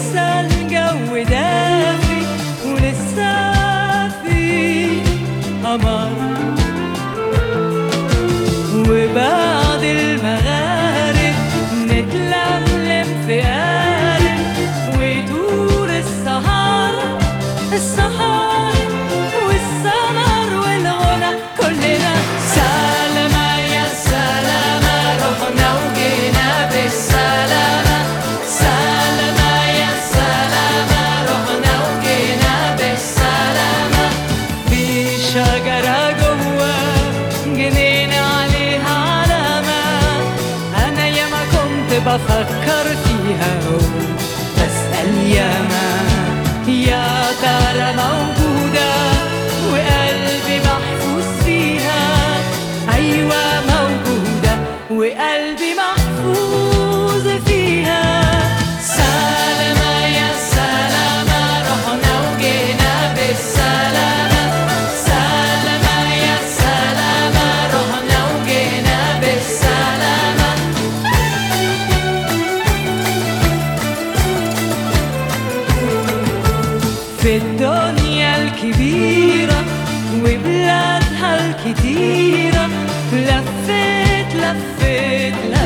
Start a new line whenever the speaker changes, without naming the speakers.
ولسه الجو دافي ولسه في قمر، وبعد المغارب نتلملم في قارب ويدور السهر والسمر والغنى كلنا سلامة يا سلامة، رحنا وجينا بالسلامة. سلامة يا سلامة، رحنا وجينا بالسلامة. في شجرة جوا جنينة عليها علامة، أنا ياما كنت بفكر فيها وبسأل ياما يا ترى موجودة وقلبي محفوظ فيها. أيوة موجودة وقلبي محفوظ فيها. سلامة يا سلامة، رحنا وجينا بالسلامة. سلامة يا سلامة، رحنا وجينا بالسلامة. في الدنيا الكبيرة وبلادها الكتيرة لفيت